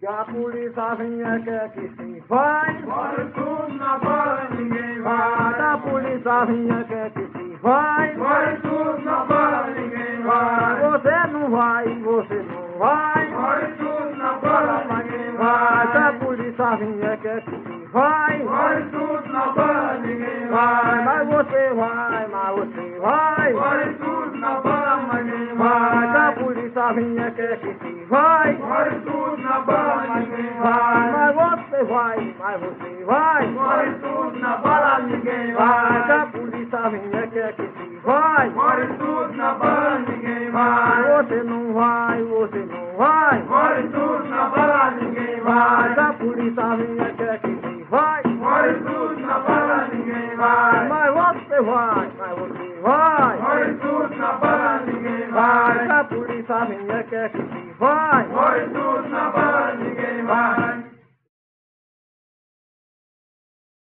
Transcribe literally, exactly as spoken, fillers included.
Que a polícia venha, quer que se vai. Bora tudo na bala, ninguém vai. Que a polícia venha, quer que se vai. Bora tudo na bala, ninguém vai. Você não vai, você não vai. Bora tudo na bala, ninguém Vai, que a vai. polícia venha, quer que se vai. Bora tudo na bala, ninguém Vai, vai. mas você vai, mas você vai. Bora tudo na bala, ninguém Vai, que a vai. polícia venha, quer que se vai. Bora tudo na bala, ninguém Vai, mas vai. você vai, mas você vai. Bora tudo na bala, ninguém Vai, que a vai. polícia venha, quer que se vai. Bora tudo na bala, ninguém Vai, vai. você não vai, você não vai. Bora tudo na bala, ninguém Vai, que vai. a polícia venha,